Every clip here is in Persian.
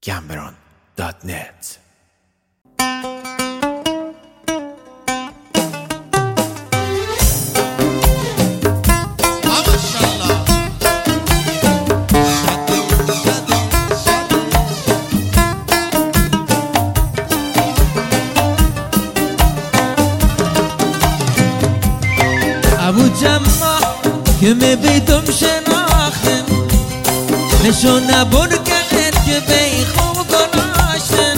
gambron.net. ابو جمع که میبیدم شناختن نشونه برگرد که بی خوب گناشتن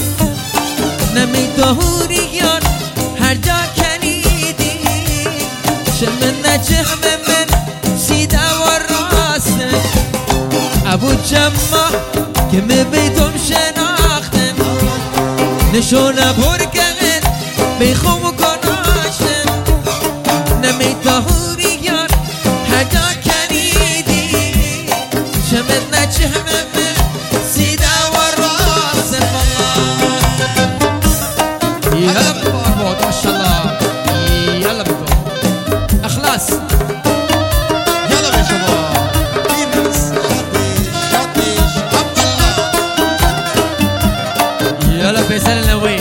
نمیدهوریان هر جا کنیدی شمن نجم من سیده و راستن ابو جمع که میبیدم شناختن نشونه برگرد بی خوب گناشتن نمیدهوریان هر جا کنیدی شمن نجم من سیده و راستن يلا بالباربود ما شاء الله يلا بكم اخلاص يلا يا شباب يونس شطيش عبد الله يلا فيصل النووي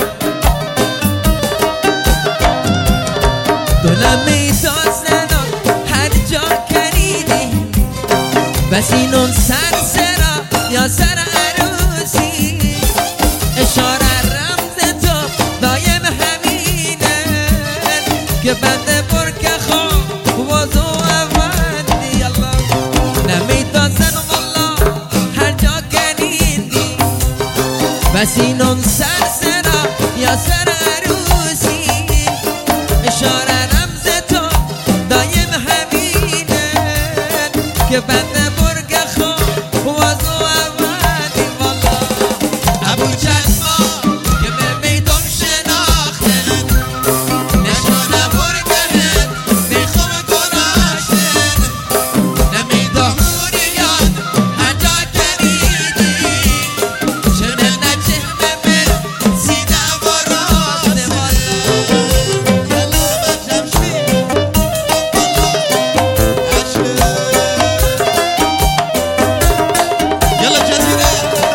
دلمي تازنا هر جا کنیدی بس اینون سر سرا یا سر عروسی اشاره رمز تو دایم همینه که بنده برکه خواه وضو اوندی الله نمیتازن والله هر جا کنیدی بس اینون سر سرا یا سر عروسی اشاره رمز تو دایم همینه که بنده برکه خواه وضو اوندی والله ابو جلما که میدم شناختن نشانه برگرد میخوام گناشتن نمیدهوریان هر جا کنیدی شمن نجم من سیده و راست يلا بجمشي يلا جزيرة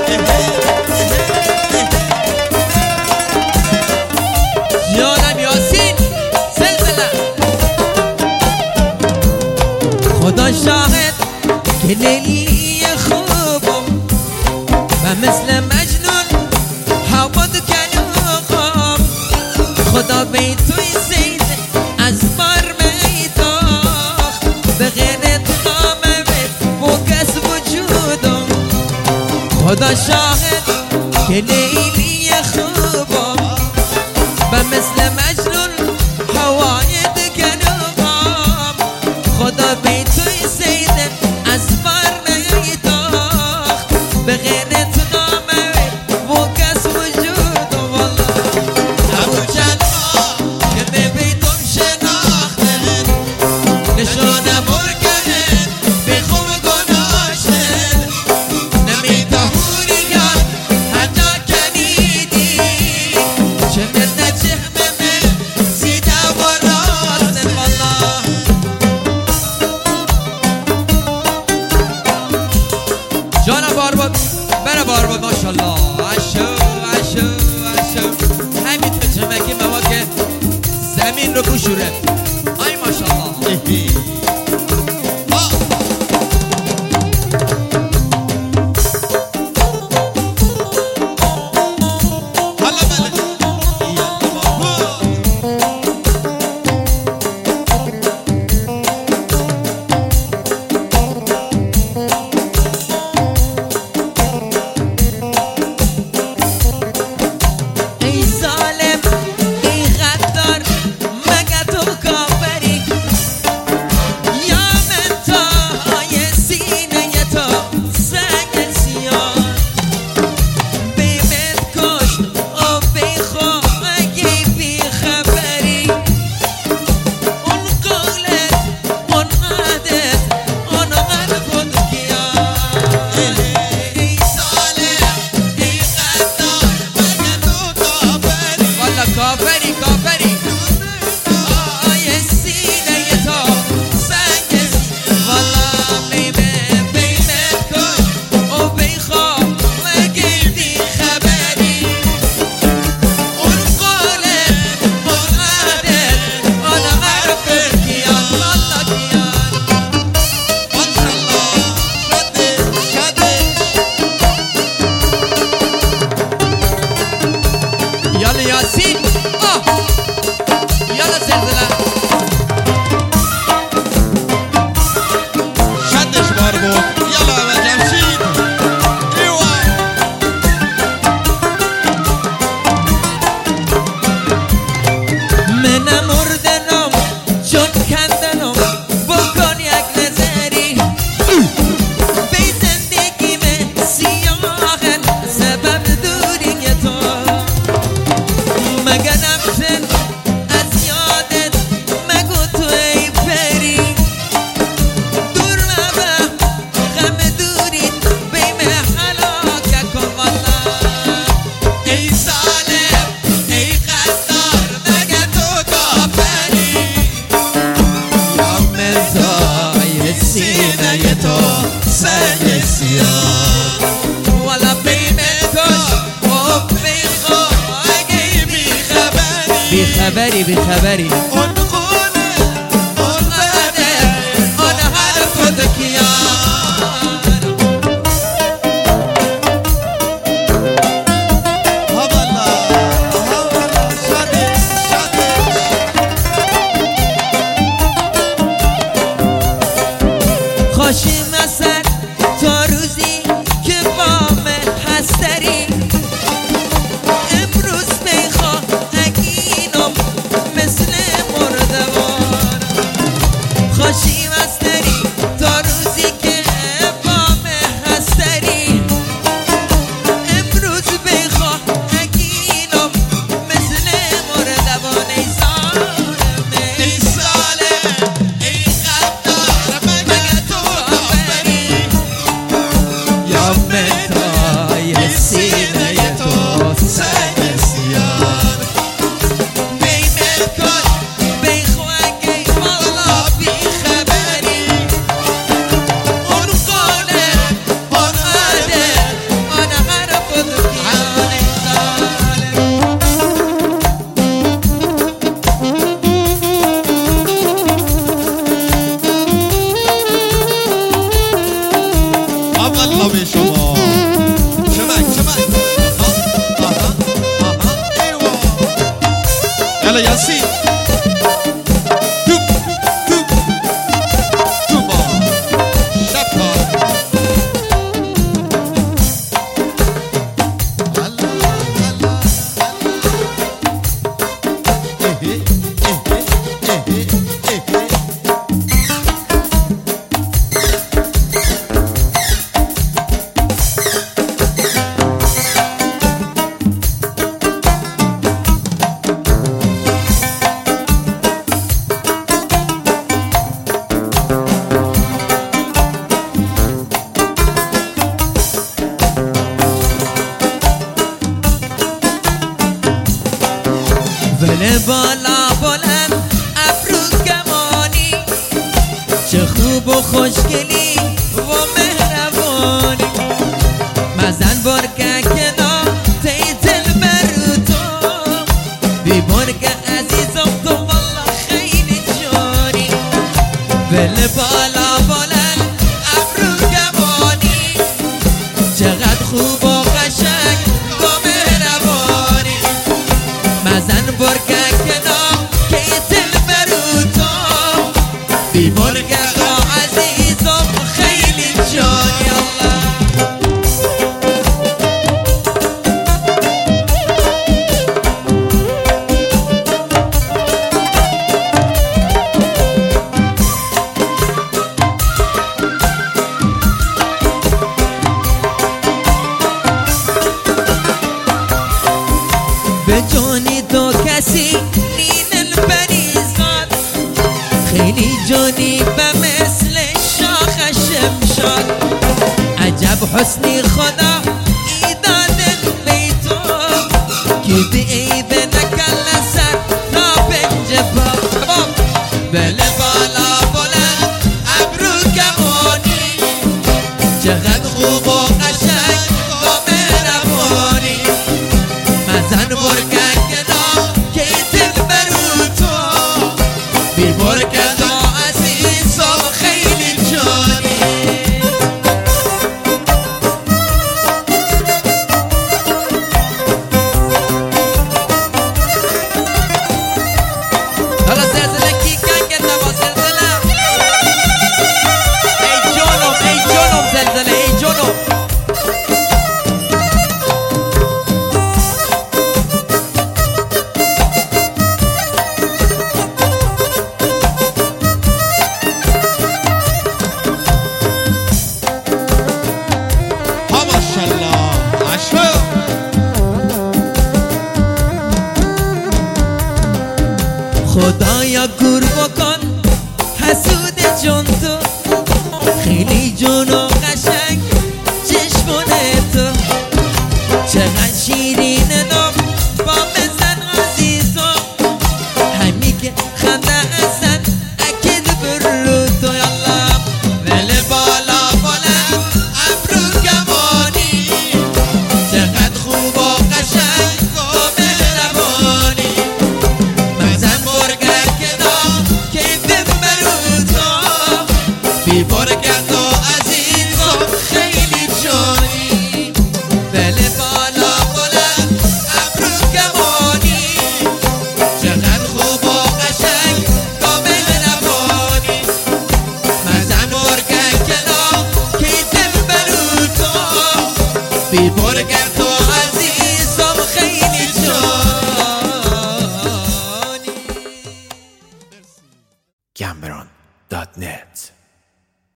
جانم یاسین سلسله خدا شاهد که لیلی خوبم و مثل مجنون حواد کلوخم خدا بی توی زید از بار میتاخت به غیر نامه و کس وجودم خدا شاهد که لیلی خوبم و مثل مجنون هوای دگنوام خدا بی توی زیده از بار میتاخت به غیرت نامه و کس وجود والله ابو جلما که میبیدم شناختن نشانه برگرد بی خوب گناشتن نمیدهوریان هر جا کنیدی شمن نجم من خبری بی خبری اون خونه اون بده اون حرف دکیان هوالا هوالا شادش شادش خوشی مثل تا روزی که بام هستری امروز میخوا اگینم مثل مردوار خوشی مستری تا روزی که بام هستری امروز میخوا اگینم مثل مردوار ای ظالمه ای ساله ای غدار مگه تو آفری یا متای سینه تو سنگ سیار بین کن بیخوانگی والا بی خبری اون خونه اون آده آن حرف دکیان الله به شما شمک شمک آها ایوا یلا یاسین توپ توپ توپا شبکا ولی بالا بلند ابرو کمانی چه خوب و خوشگلی و مهربانی مزن برگه کنا تی دل برو تو بی برگه عزیزم تو والله خیلی جانی ولی بالا بلند ابرو کمانی چقدر خوب و قشنگ و مهربانی مزن برگه کنا که دل برو تو بی برگه عزیزم خیلی جانی الله به جانی تو کسی نین البریزاد خیلی جانی به مثل شاخ شمشاد عجب حسنی خدا ایداد بی تو که به عیب نکل سر تا بنجبا بله بالا بلند ابرو کمانی چقدر خوب و قشنگ و مهربانی مزن برگه کنا که دل برو تو بی برگه عزیزم خیلی جانی حالا زلزله کی کنگ نوا زلزله ای جونم زلزله ای جونم ها ماشاءالله عشق خدایا گور بکن حسود جون تو خیلی جون و قشنگ چشمونه تو چقدر شیرین